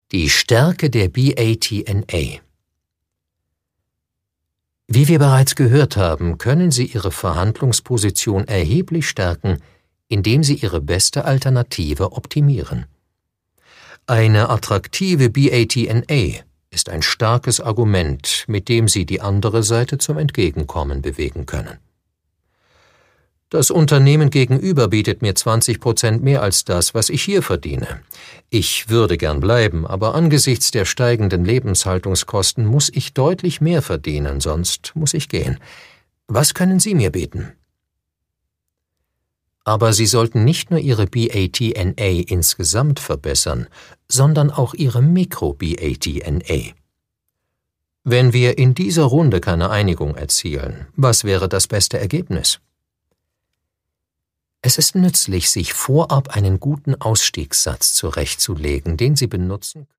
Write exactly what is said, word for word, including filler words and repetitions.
Die Stärke der B A T N A. Wie wir bereits gehört haben, können Sie Ihre Verhandlungsposition erheblich stärken, indem Sie Ihre beste Alternative optimieren. Eine attraktive B A T N A ist ein starkes Argument, mit dem Sie die andere Seite zum Entgegenkommen bewegen können. Das Unternehmen gegenüber bietet mir zwanzig Prozent mehr als das, was ich hier verdiene. Ich würde gern bleiben, aber angesichts der steigenden Lebenshaltungskosten muss ich deutlich mehr verdienen, sonst muss ich gehen. Was können Sie mir bieten? Aber Sie sollten nicht nur Ihre B A T N A insgesamt verbessern, sondern auch Ihre Mikro-B A T N A. Wenn wir in dieser Runde keine Einigung erzielen, was wäre das beste Ergebnis? Es ist nützlich, sich vorab einen guten Ausstiegssatz zurechtzulegen, den Sie benutzen